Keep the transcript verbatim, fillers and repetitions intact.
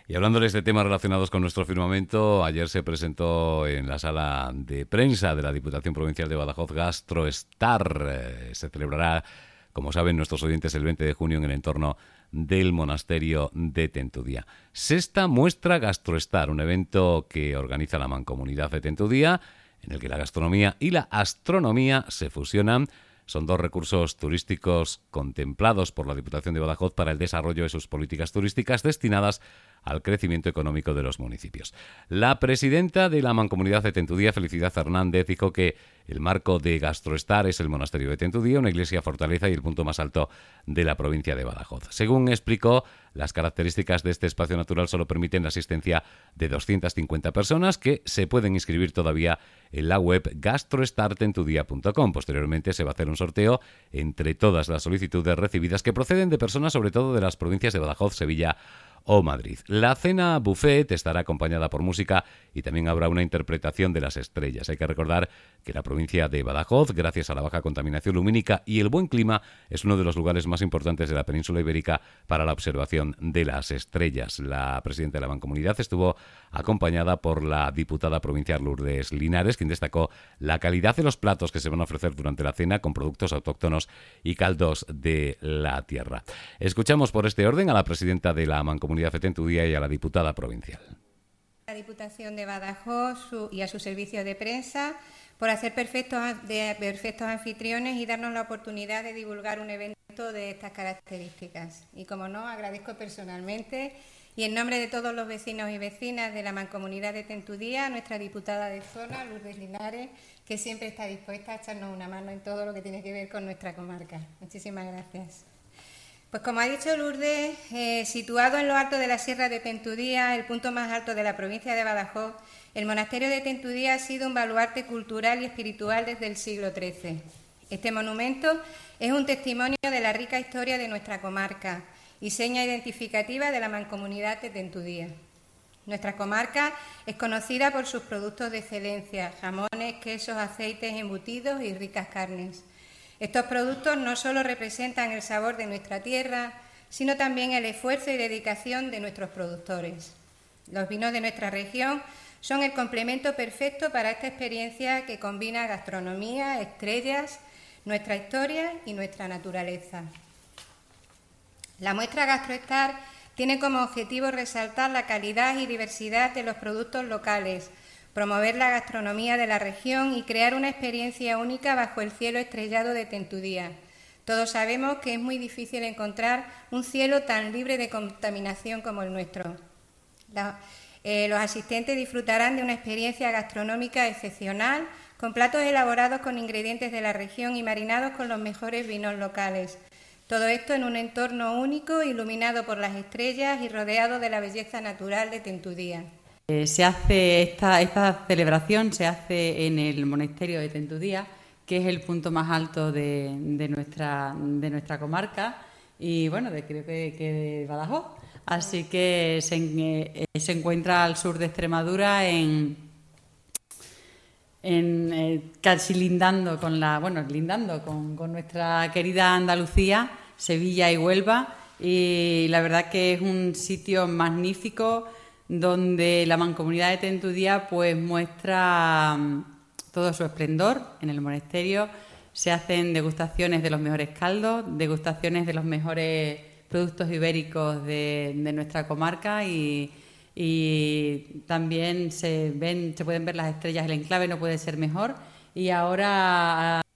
Y hablándoles de temas relacionados con nuestro firmamento, ayer se presentó en la sala de prensa de la Diputación Provincial de Badajoz GastroStar. Eh, se celebrará, como saben nuestros oyentes, el veinte de junio en el entorno del monasterio de Tentudía. Sexta muestra GastroStar, un evento que organiza la Mancomunidad de Tentudía, en el que la gastronomía y la astronomía se fusionan. Son dos recursos turísticos contemplados por la Diputación de Badajoz para el desarrollo de sus políticas turísticas destinadas al crecimiento económico de los municipios. La presidenta de la Mancomunidad de Tentudía, Felicidad Hernández, dijo que el marco de GastroStar es el monasterio de Tentudía, una iglesia fortaleza y el punto más alto de la provincia de Badajoz. Según explicó, las características de este espacio natural solo permiten la asistencia de doscientas cincuenta personas que se pueden inscribir todavía en la web gastrostar tentudía punto com. Posteriormente se va a hacer un sorteo entre todas las solicitudes recibidas que proceden de personas sobre todo de las provincias de Badajoz, Sevilla o Madrid. La cena buffet estará acompañada por música y también habrá una interpretación de las estrellas. Hay que recordar que la provincia de Badajoz, gracias a la baja contaminación lumínica y el buen clima, es uno de los lugares más importantes de la península ibérica para la observación de las estrellas. La presidenta de la Mancomunidad estuvo acompañada por la diputada provincial Lourdes Linares, quien destacó la calidad de los platos que se van a ofrecer durante la cena con productos autóctonos y caldos de la tierra. Escuchamos por este orden a la presidenta de la Mancomunidad de Tentudía y a la diputada provincial. La Diputación de Badajoz su, y a su servicio de prensa por hacer perfectos, de, perfectos anfitriones y darnos la oportunidad de divulgar un evento de estas características. Y como no, agradezco personalmente y en nombre de todos los vecinos y vecinas de la Mancomunidad de Tentudía a nuestra diputada de zona, Lourdes Linares, que siempre está dispuesta a echarnos una mano en todo lo que tiene que ver con nuestra comarca. Muchísimas gracias. Pues como ha dicho Lourdes, eh, situado en lo alto de la Sierra de Tentudía, el punto más alto de la provincia de Badajoz, el monasterio de Tentudía ha sido un baluarte cultural y espiritual desde el siglo trece. Este monumento es un testimonio de la rica historia de nuestra comarca y seña identificativa de la Mancomunidad de Tentudía. Nuestra comarca es conocida por sus productos de excelencia, jamones, quesos, aceites, embutidos y ricas carnes. Estos productos no solo representan el sabor de nuestra tierra, sino también el esfuerzo y dedicación de nuestros productores. Los vinos de nuestra región son el complemento perfecto para esta experiencia que combina gastronomía, estrellas, nuestra historia y nuestra naturaleza. La muestra GastroStar tiene como objetivo resaltar la calidad y diversidad de los productos locales, promover la gastronomía de la región y crear una experiencia única bajo el cielo estrellado de Tentudía. Todos sabemos que es muy difícil encontrar un cielo tan libre de contaminación como el nuestro. La, eh, los asistentes disfrutarán de una experiencia gastronómica excepcional, con platos elaborados con ingredientes de la región y marinados con los mejores vinos locales. Todo esto en un entorno único, iluminado por las estrellas y rodeado de la belleza natural de Tentudía. Eh, se hace esta, esta celebración se hace en el monasterio de Tentudía, que es el punto más alto de, de, nuestra, de nuestra comarca y bueno, de, creo que, que de Badajoz. Así que se, eh, se encuentra al sur de Extremadura, en, en eh, casi lindando con la, bueno, lindando con, con nuestra querida Andalucía, Sevilla y Huelva. Y la verdad que es un sitio magnífico, donde la Mancomunidad de Tentudía pues muestra um, todo su esplendor. En el monasterio se hacen degustaciones de los mejores caldos, degustaciones de los mejores productos ibéricos de, de nuestra comarca y, y también se ven, se pueden ver las estrellas. El enclave no puede ser mejor. Y ahora